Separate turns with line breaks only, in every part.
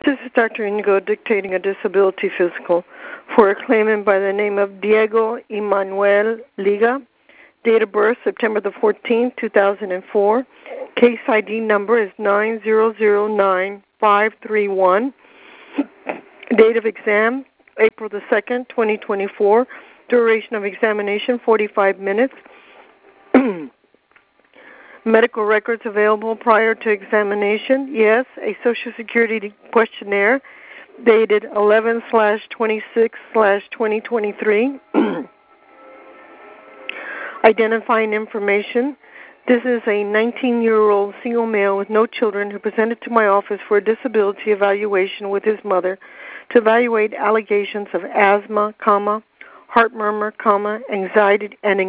This is Dr. Inigo dictating a disability physical for a claimant by the name of Diego Emanuel Liga. Date of birth, September the 14th, 2004. Case ID number is 9009531. Date of exam, April the 2nd, 2024. Duration of examination, 45 minutes. Medical records available prior to examination? Yes. A Social Security questionnaire dated 11/26/2023. Identifying information. This is a 19-year-old single male with no children who presented to my office for a disability evaluation with his mother to evaluate allegations of asthma, heart murmur, anxiety and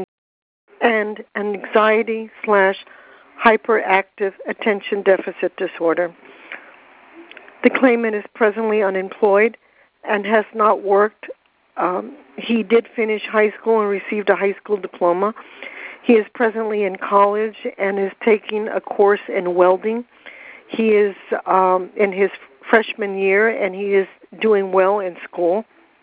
anxiety/hyperactive attention deficit disorder. The claimant is presently unemployed and has not worked. He did finish high school and received a high school diploma. He is presently in college and is taking a course in welding. He is in his freshman year and he is doing well in school.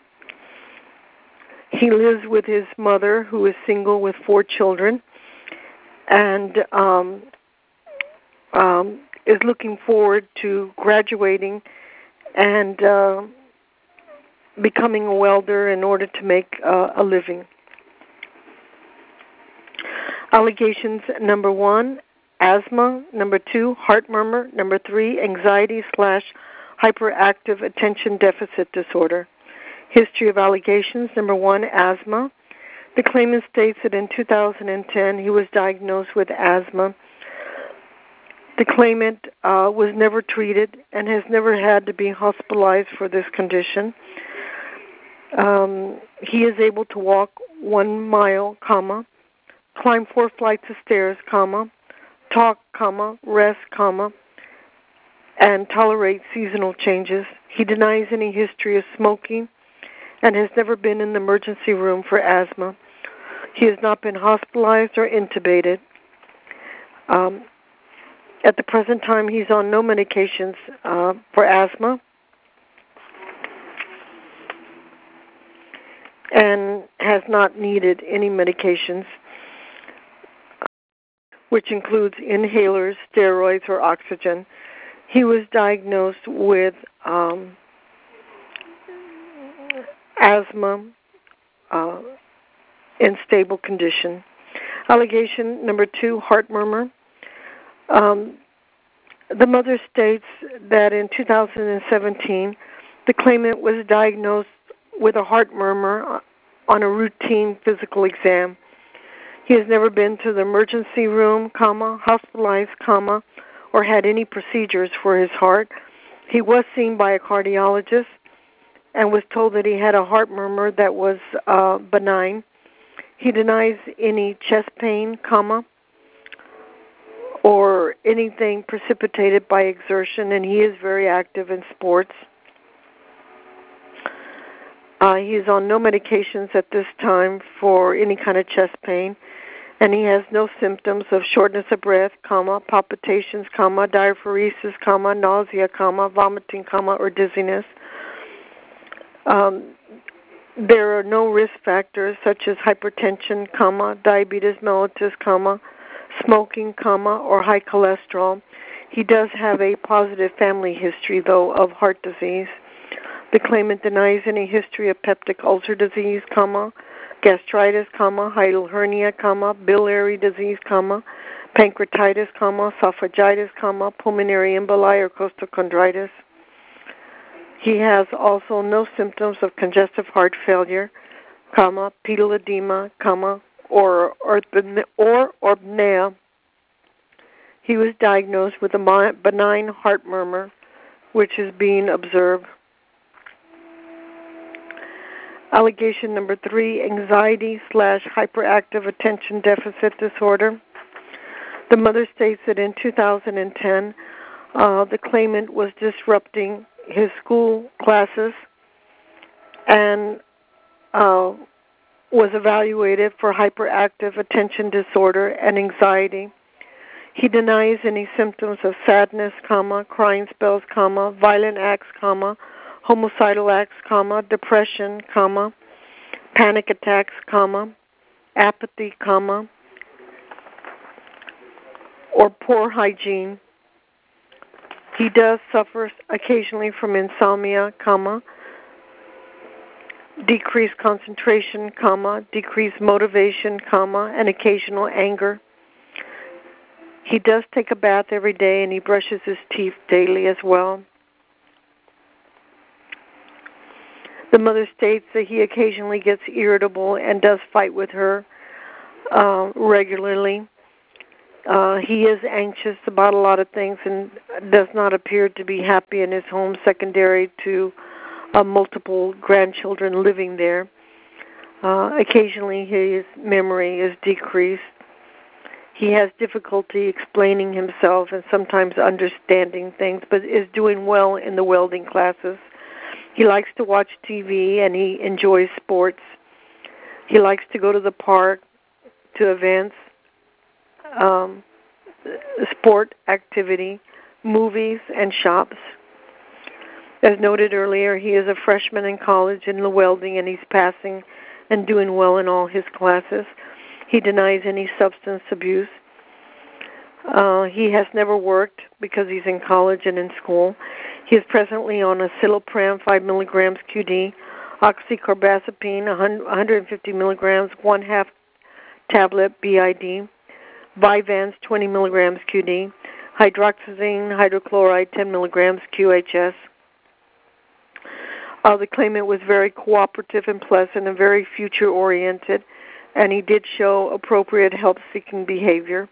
He lives with his mother, who is single with 4 children, and is looking forward to graduating and becoming a welder in order to make a living. Allegations: number 1, asthma; number 2, heart murmur; number 3, anxiety/hyperactive attention deficit disorder. History of allegations: number 1, asthma. The claimant states that in 2010 he was diagnosed with asthma. The claimant was never treated and has never had to be hospitalized for this condition. He is able to walk 1 mile, climb 4 flights of stairs, talk, rest, and tolerate seasonal changes. He denies any history of smoking and has never been in the emergency room for asthma. He has not been hospitalized or intubated. At the present time, he's on no medications for asthma and has not needed any medications, which includes inhalers, steroids, or oxygen. He was diagnosed with asthma in stable condition. Allegation number 2, heart murmur. The mother states that in 2017, the claimant was diagnosed with a heart murmur on a routine physical exam. He has never been to the emergency room, hospitalized, or had any procedures for his heart. He was seen by a cardiologist and was told that he had a heart murmur that was benign. He denies any chest pain, or anything precipitated by exertion, and he is very active in sports. He is on no medications at this time for any kind of chest pain, and he has no symptoms of shortness of breath, palpitations, diaphoresis, nausea, vomiting, or dizziness. There are no risk factors such as hypertension, diabetes mellitus, smoking, or high cholesterol. He does have a positive family history, though, of heart disease. The claimant denies any history of peptic ulcer disease, gastritis, hiatal hernia, biliary disease, pancreatitis, esophagitis, pulmonary emboli, or costochondritis. He has also no symptoms of congestive heart failure, pedal edema, or apnea. He was diagnosed with a benign heart murmur, which is being observed. Allegation number 3, anxiety/hyperactive attention deficit disorder. The mother states that in 2010, the claimant was disrupting his school classes and was evaluated for hyperactive attention disorder and anxiety. He denies any symptoms of sadness, crying spells, violent acts, homicidal acts, depression, panic attacks, apathy, or poor hygiene. He does suffer occasionally from insomnia, decreased concentration, decreased motivation, and occasional anger. He does take a bath every day, and he brushes his teeth daily as well. The mother states that he occasionally gets irritable and does fight with her regularly. He is anxious about a lot of things and does not appear to be happy in his home, secondary to multiple grandchildren living there. Occasionally his memory is decreased. He has difficulty explaining himself and sometimes understanding things, but is doing well in the welding classes. He likes to watch TV and he enjoys sports. He likes to go to the park, to events, sport activity, movies, and shops. As noted earlier, he is a freshman in college in the welding, and he's passing and doing well in all his classes. He denies any substance abuse. He has never worked because he's in college and in school. He is presently on Citalopram 5 milligrams QD, oxycarbazepine 150 milligrams, 1/2 tablet BID, Vyvanse 20 milligrams QD, hydroxyzine hydrochloride 10 milligrams QHS. The claimant was very cooperative and pleasant and very future-oriented, and he did show appropriate help-seeking behavior.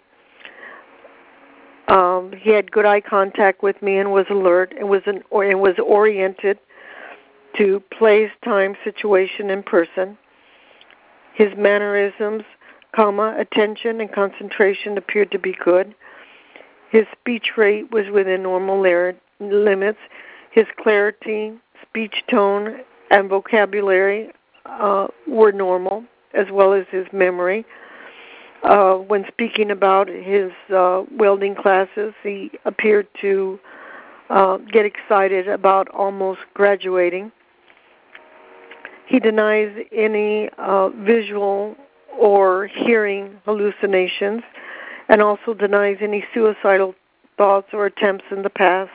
He had good eye contact with me and was alert and was oriented to place, time, situation, and person. His mannerisms, attention, and concentration appeared to be good. His speech rate was within normal limits. His clarity, speech tone, and vocabulary were normal, as well as his memory. When speaking about his welding classes, he appeared to get excited about almost graduating. He denies any visual or hearing hallucinations, and also denies any suicidal thoughts or attempts in the past.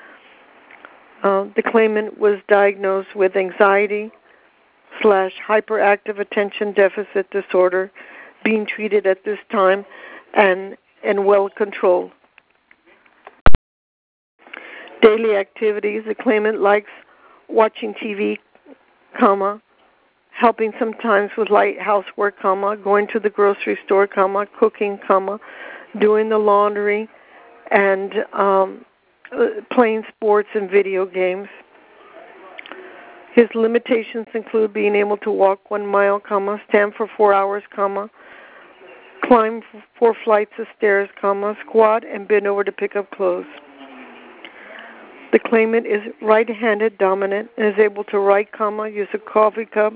The claimant was diagnosed with anxiety/hyperactive attention deficit disorder, being treated at this time and well controlled. Daily activities: the claimant likes watching TV, helping sometimes with light housework, going to the grocery store, cooking, doing the laundry, and playing sports and video games. His limitations include being able to walk 1 mile, stand for 4 hours, climb 4 flights of stairs, squat and bend over to pick up clothes. The claimant is right-handed dominant and is able to write, use a coffee cup,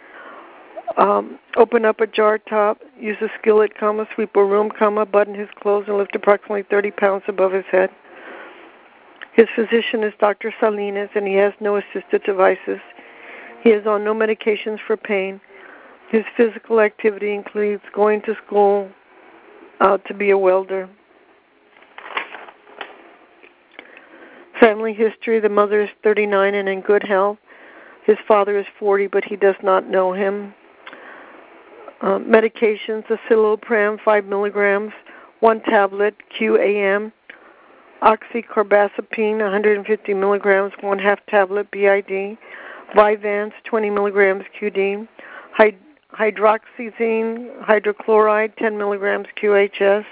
open up a jar top, use a skillet, sweep a room, button his clothes, and lift approximately 30 pounds above his head. His physician is Dr. Salinas, and he has no assistive devices. He is on no medications for pain. His physical activity includes going to school to be a welder. Family history: the mother is 39 and in good health. His father is 40, but he does not know him. Medications: Citalopram 5 milligrams, 1 tablet QAM, oxycarbazepine 150 milligrams, 1/2 tablet BID, Vyvanse 20 milligrams QD, hydroxyzine hydrochloride 10 milligrams QHS.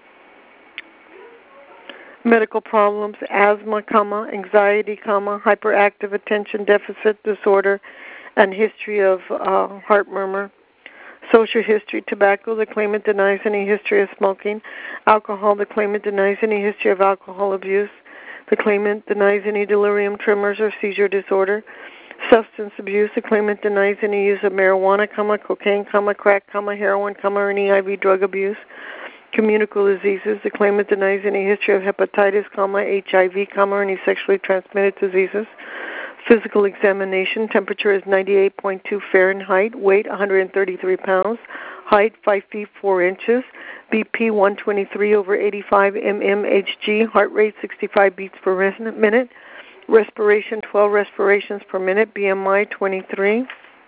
Medical problems: asthma, anxiety, hyperactive attention deficit disorder, and history of heart murmur. Social history: tobacco. The claimant denies any history of smoking. Alcohol. The claimant denies any history of alcohol abuse. The claimant denies any delirium tremors or seizure disorder. Substance abuse: the claimant denies any use of marijuana, cocaine, crack, heroin, or any IV drug abuse. Communicable diseases. The claimant denies any history of hepatitis, HIV, or any sexually transmitted diseases. Physical examination. Temperature is 98.2 Fahrenheit. Weight 133 pounds. Height 5 feet 4 inches. BP 123/85 mmHg. Heart rate 65 beats per minute. Respiration 12 respirations per minute. BMI 23.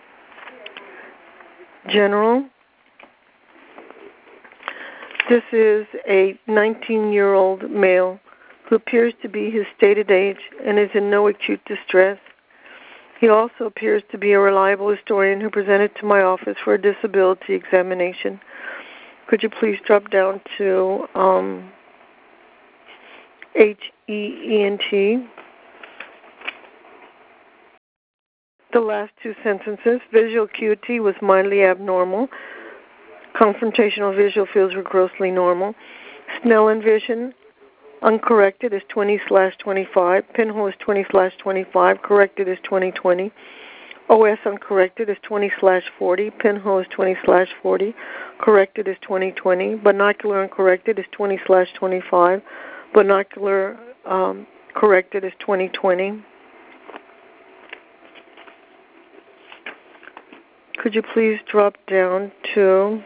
General. This is a 19-year-old male who appears to be his stated age and is in no acute distress. He also appears to be a reliable historian who presented to my office for a disability examination. Could you please drop down to HEENT? The last two sentences. Visual acuity was mildly abnormal. Confrontational visual fields were grossly normal. Snellen vision, uncorrected, is 20/25. Pinhole is 20/25. Corrected is 20/20. OS uncorrected is 20/40. Pinhole is 20/40. Corrected is 20/20. Binocular uncorrected is 20/25. Binocular corrected is 20/20. Could you please drop down to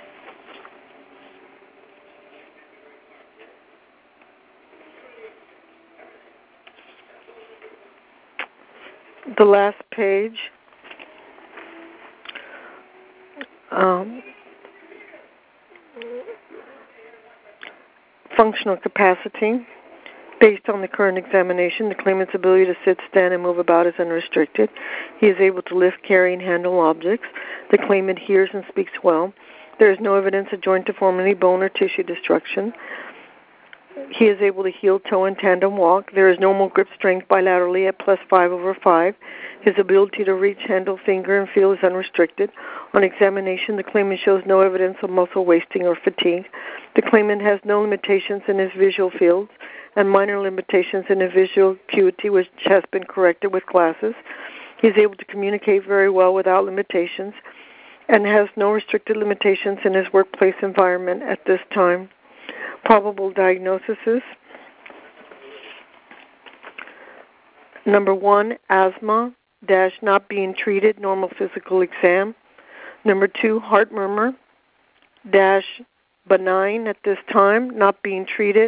the last page? Functional capacity. Based on the current examination, the claimant's ability to sit, stand, and move about is unrestricted. He is able to lift, carry, and handle objects. The claimant hears and speaks well. There is no evidence of joint deformity, bone, or tissue destruction. He is able to heel, toe, and tandem walk. There is normal grip strength bilaterally at +5/5. His ability to reach, handle, finger, and feel is unrestricted. On examination, the claimant shows no evidence of muscle wasting or fatigue. The claimant has no limitations in his visual fields and minor limitations in his visual acuity, which has been corrected with glasses. He is able to communicate very well without limitations and has no restricted limitations in his workplace environment at this time. Probable diagnoses. Number 1, asthma, not being treated, normal physical exam. Number 2, heart murmur, benign at this time, not being treated,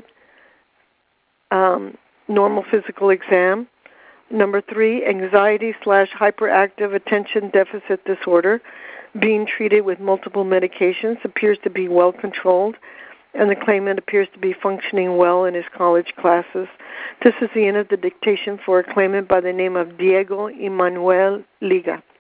normal physical exam. Number 3, anxiety/hyperactive attention deficit disorder, being treated with multiple medications, appears to be well controlled, and the claimant appears to be functioning well in his college classes. This is the end of the dictation for a claimant by the name of Diego Emanuel Liga.